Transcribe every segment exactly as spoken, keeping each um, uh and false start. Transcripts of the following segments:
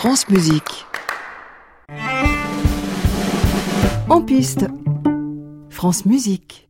France Musique. En piste, France Musique.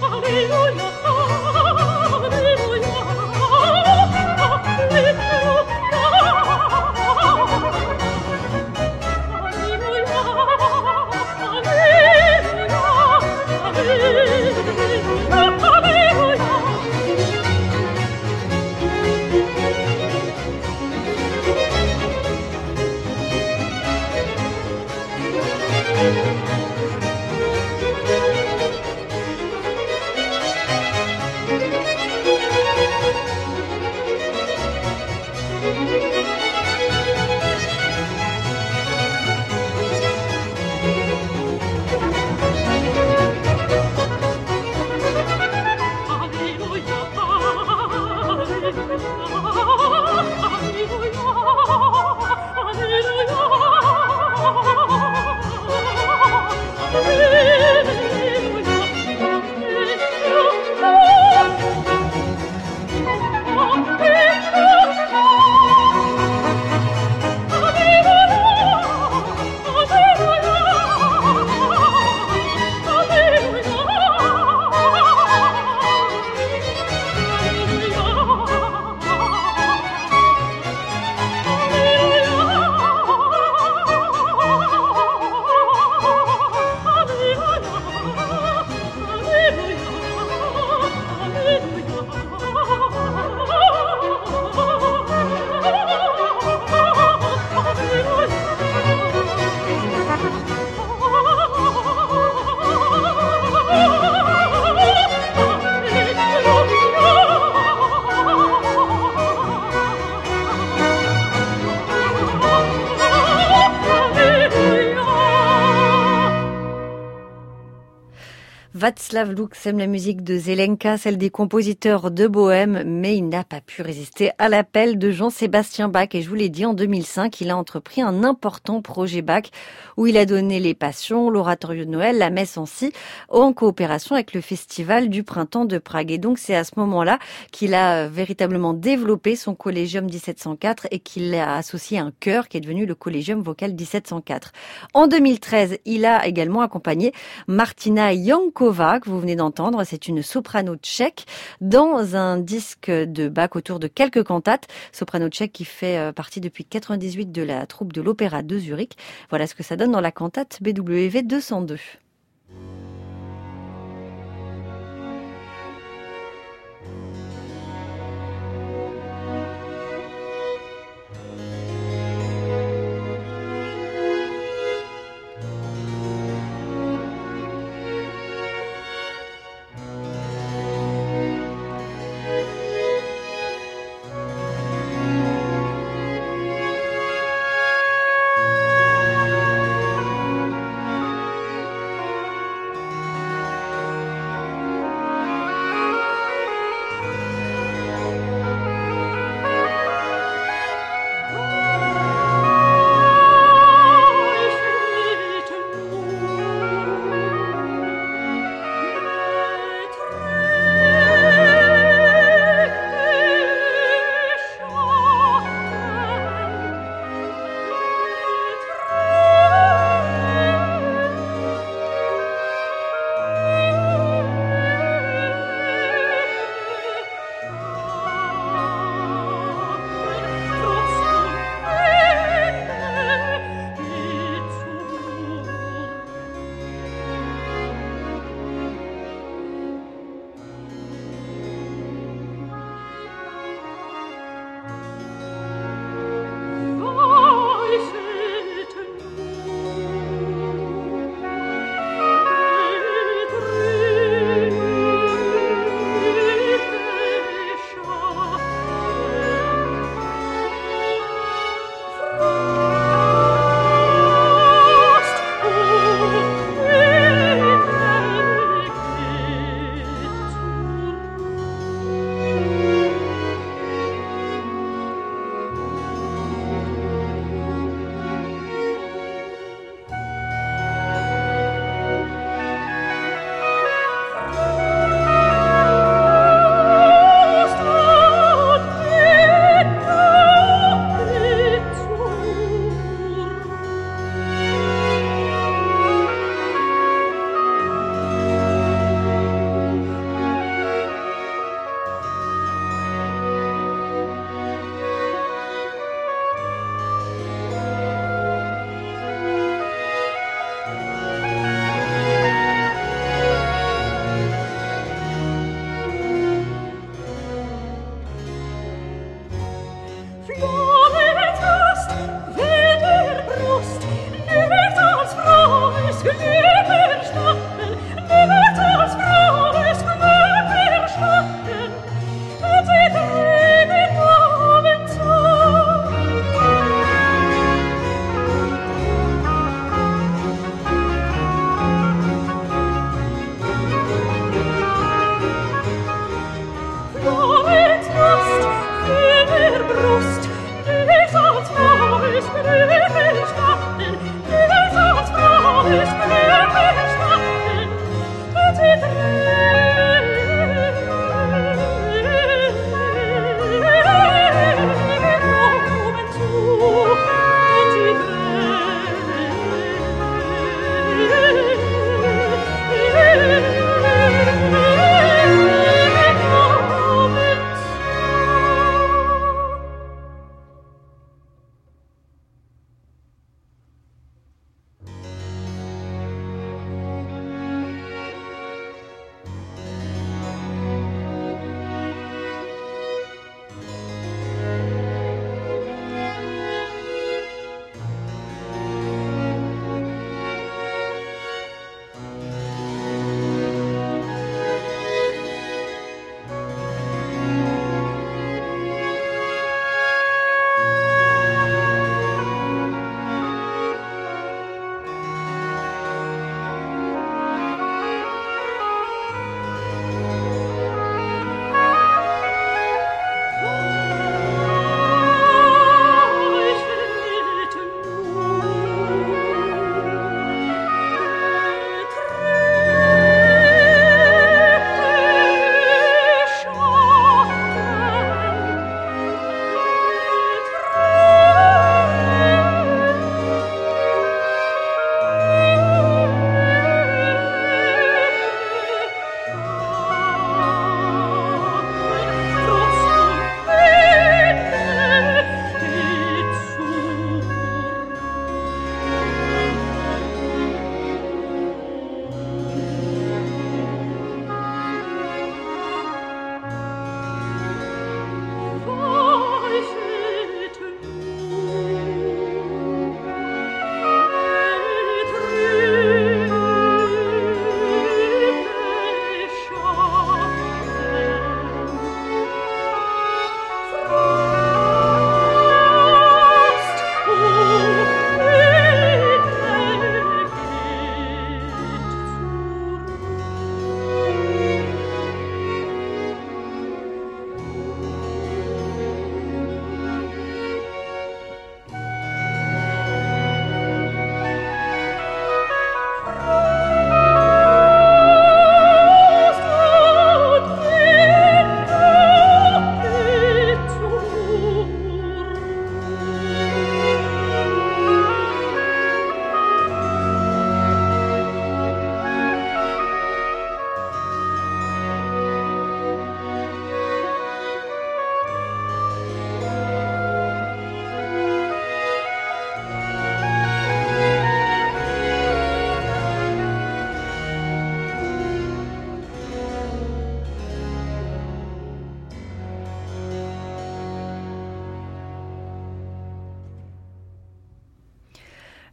Václav Lux aime la musique de Zelenka, celle des compositeurs de Bohème, mais il n'a pas pu résister à l'appel de Jean-Sébastien Bach. Et je vous l'ai dit, en deux mille cinq, il a entrepris un important projet Bach où il a donné les Passions, l'Oratorio de Noël, la Messe en Si, en coopération avec le Festival du Printemps de Prague. Et donc, c'est à ce moment-là qu'il a véritablement développé son Collegium dix-sept cent quatre et qu'il a associé un chœur qui est devenu le Collegium Vocal dix-sept cent quatre. En deux mille treize, il a également accompagné Martina Janková, que vous venez d'entendre. C'est une soprano tchèque dans un disque de Bach autour de quelques cantates. Soprano tchèque qui fait partie depuis quatre-vingt-dix-huit de la troupe de l'Opéra de Zurich. Voilà ce que ça donne dans la cantate B W V deux cent deux.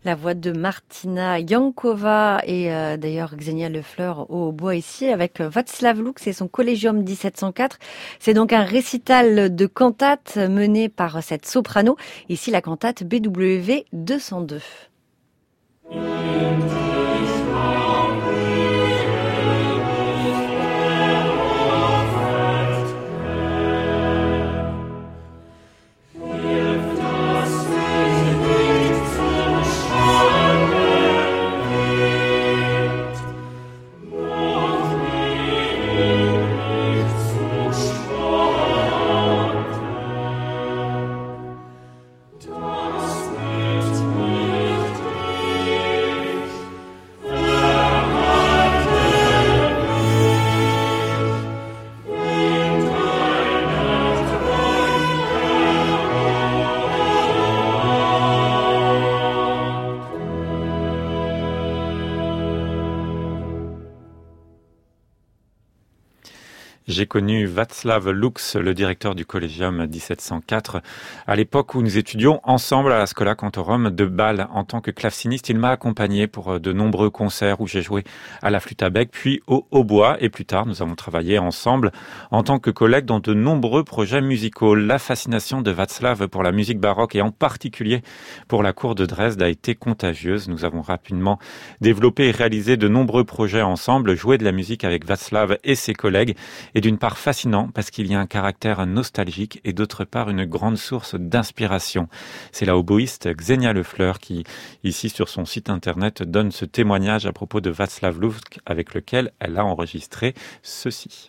La voix de Martina Yankova et euh, d'ailleurs Xenia Lefleur au bois ici avec Václav Lux et son Collegium dix-sept cent quatre. C'est donc un récital de cantate mené par cette soprano. Ici la cantate B W deux cent deux. J'ai connu Václav Lux, le directeur du Collegium dix-sept cent quatre, à l'époque où nous étudions ensemble à la Schola Cantorum de Bâle. En tant que claveciniste, il m'a accompagné pour de nombreux concerts où j'ai joué à la flûte à bec, puis au hautbois. Et plus tard, nous avons travaillé ensemble en tant que collègues dans de nombreux projets musicaux. La fascination de Václav pour la musique baroque et en particulier pour la cour de Dresde a été contagieuse. Nous avons rapidement développé et réalisé de nombreux projets ensemble, joué de la musique avec Václav et ses collègues. Et d'une part fascinant parce qu'il y a un caractère nostalgique et d'autre part une grande source d'inspiration. C'est la oboïste Xenia Lefleur qui, ici sur son site internet, donne ce témoignage à propos de Václav Lux avec lequel elle a enregistré ceci.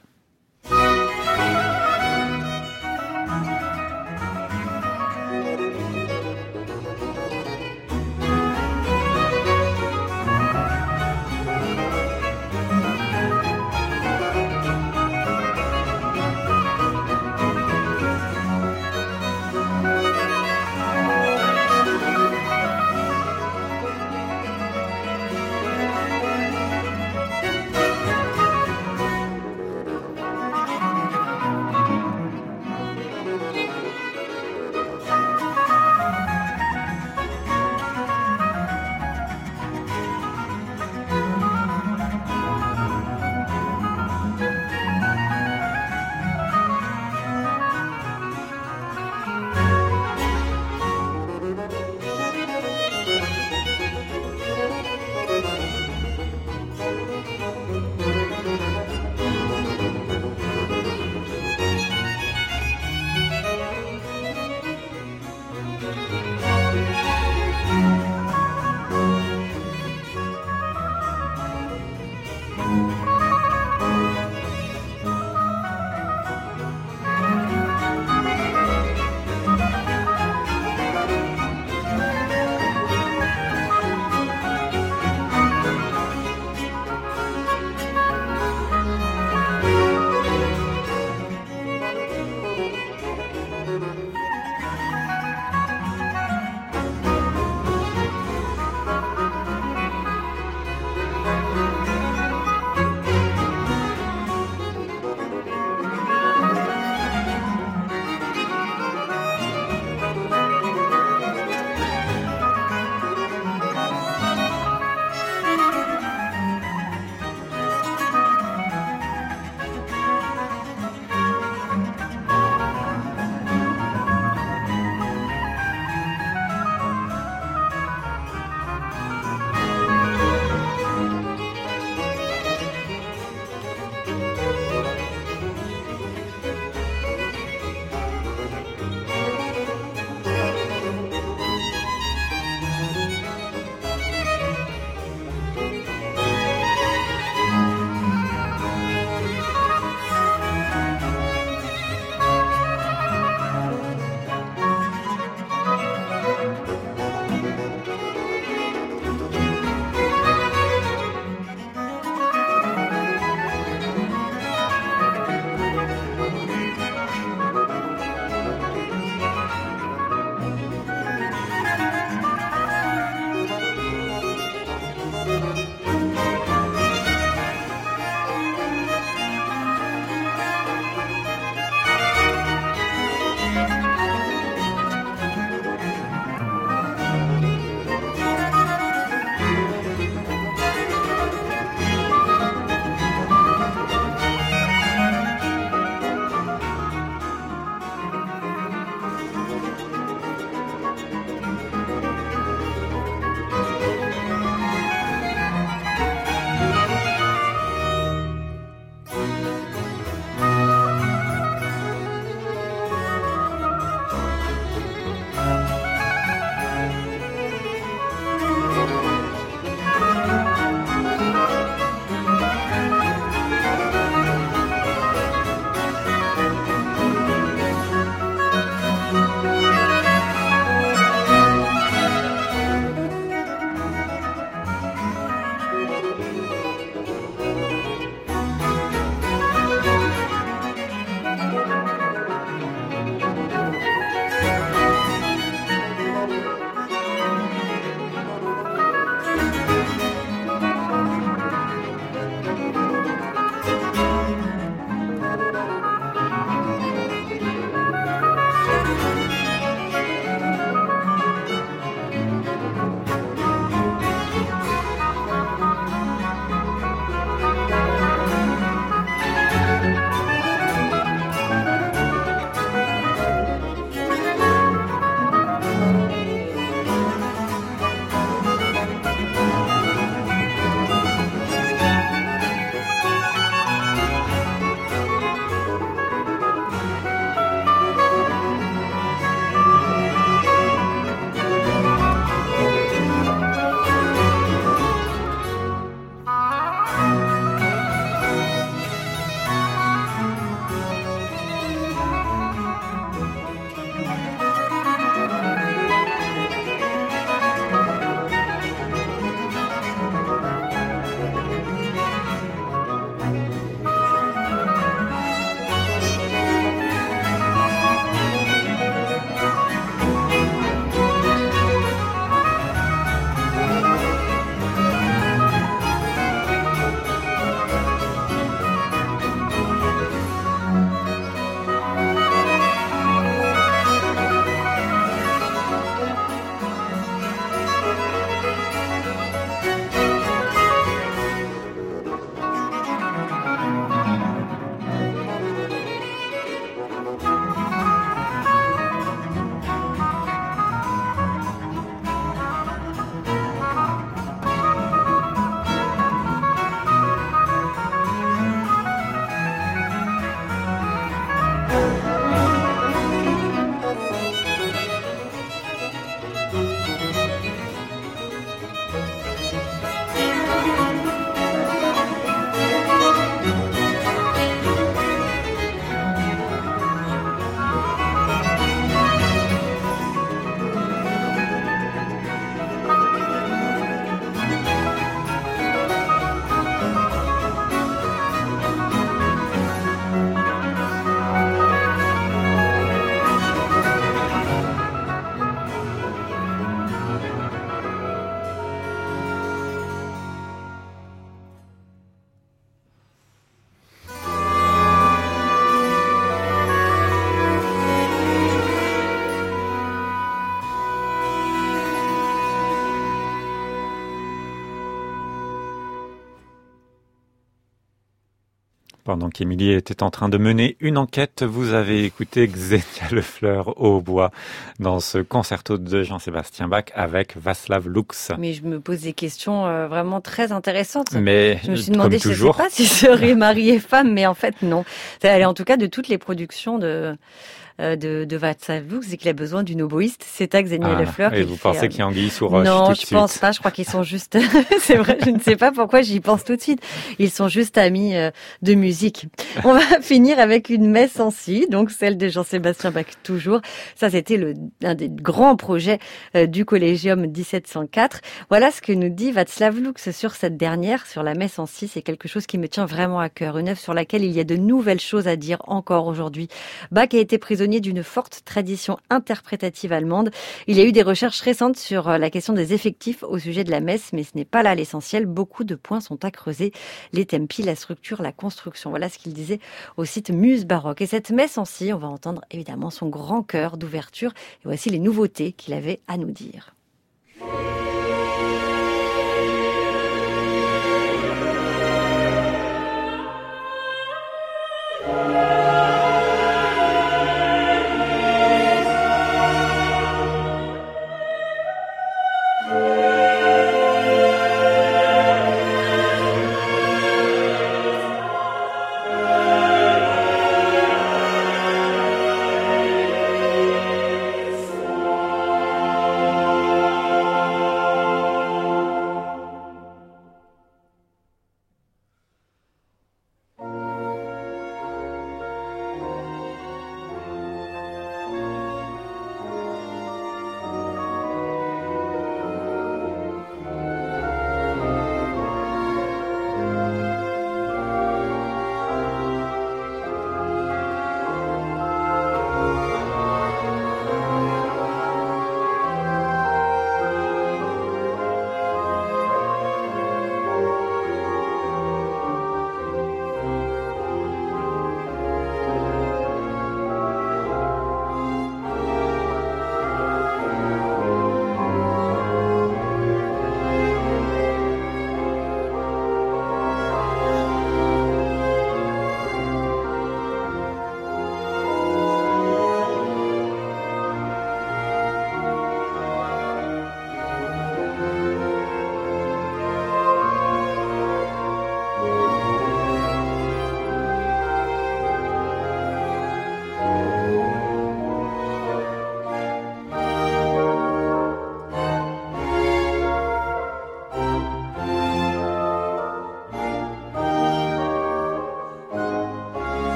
Pendant qu'Émilie était en train de mener une enquête, vous avez écouté Xenia Lefleur au hautbois dans ce concerto de Jean-Sébastien Bach avec Václav Lux. Mais je me pose des questions euh, vraiment très intéressantes. Mais je me suis demandé, comme toujours, je ne sais pas s'il serait marié femme, mais en fait non. Elle est en tout cas de toutes les productions de de, de Václav Lux, c'est qu'il a besoin d'une oboïste, c'est à Xenia ah, Lefleur. Et vous pensez fait, qu'il y a anguille sous roche non, tout de je suite. pense pas. Je crois qu'ils sont juste. C'est vrai, je ne sais pas pourquoi j'y pense tout de suite. Ils sont juste amis euh, de musique. On va finir avec une messe en si, donc celle de Jean-Sébastien Bach toujours. Ça, c'était le un des grands projets euh, du Collégium dix-sept cent quatre. Voilà ce que nous dit Václav Lux sur cette dernière, sur la messe en si. C'est quelque chose qui me tient vraiment à cœur. Une œuvre sur laquelle il y a de nouvelles choses à dire encore aujourd'hui. Bach a été prisonnier d'une forte tradition interprétative allemande. Il y a eu des recherches récentes sur la question des effectifs au sujet de la messe, mais ce n'est pas là l'essentiel. Beaucoup de points sont à creuser. Les tempi, la structure, la construction. Voilà ce qu'il disait au site Muse Baroque. Et cette messe en si, on va entendre évidemment son grand chœur d'ouverture. Et voici les nouveautés qu'il avait à nous dire.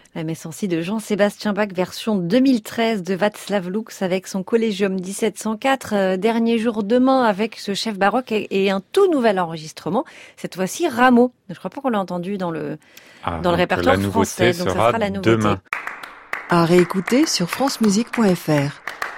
La messe en si de Jean-Sébastien Bach, version deux mille treize de Václav Lux avec son Collegium dix-sept cent quatre. Euh, dernier jour demain avec ce chef baroque et, et un tout nouvel enregistrement. Cette fois-ci, Rameau. Je crois pas qu'on l'a entendu dans le, ah, dans le répertoire la français. Donc ça sera sera la nouveauté. Demain. À réécouter sur francemusique point f r.